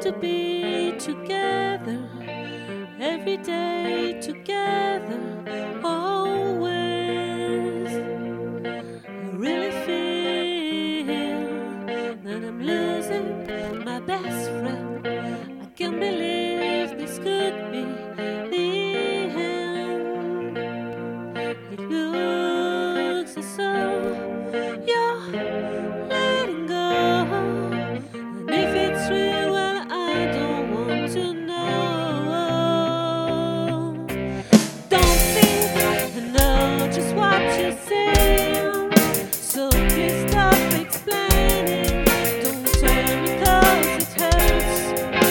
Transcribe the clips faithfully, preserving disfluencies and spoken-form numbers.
to be together, every day together, always. I really feel that I'm losing my best friend. I can't believe this could be the end. It looks as though you're letting go, and if it's real, well, I don't want to know. Don't think I know just what you're saying, so please stop explaining. Don't tell me 'cause it hurts.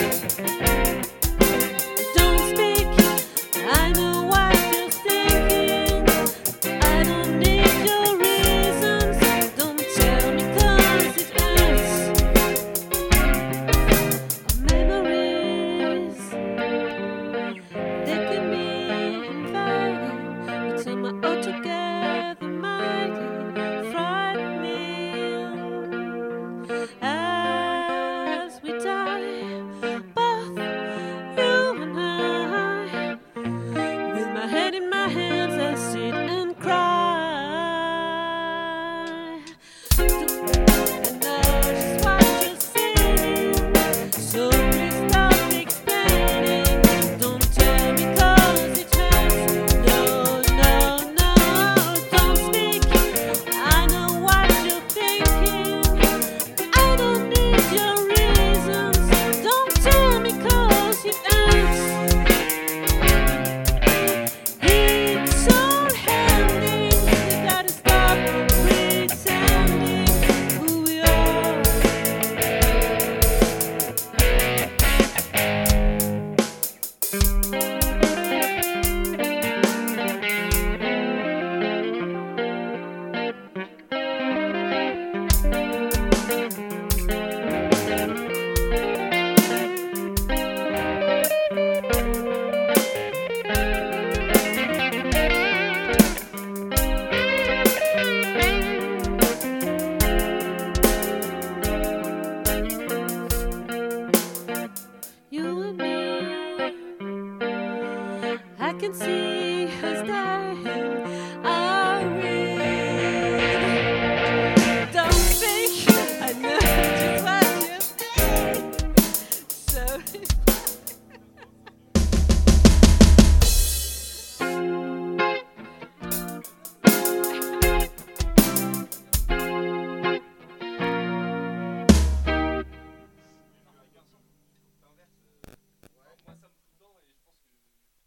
Don't speak, I know what you're thinking. I don't need your reasons. Don't tell me 'cause it hurts. Memories, they can be inviting, but some are altogether mighty frightening. As we die, both you and I, with my head in my hands, I sit and cry. I know just what you're saying, so please stop explaining. Don't tell me 'cause it hurts. No, no, no, don't speak. I know what you're thinking. I don't need your reasons. Don't tell me 'cause it hurts. It's all ending. We gotta stop pretending who we are. You and me, I can see us dying.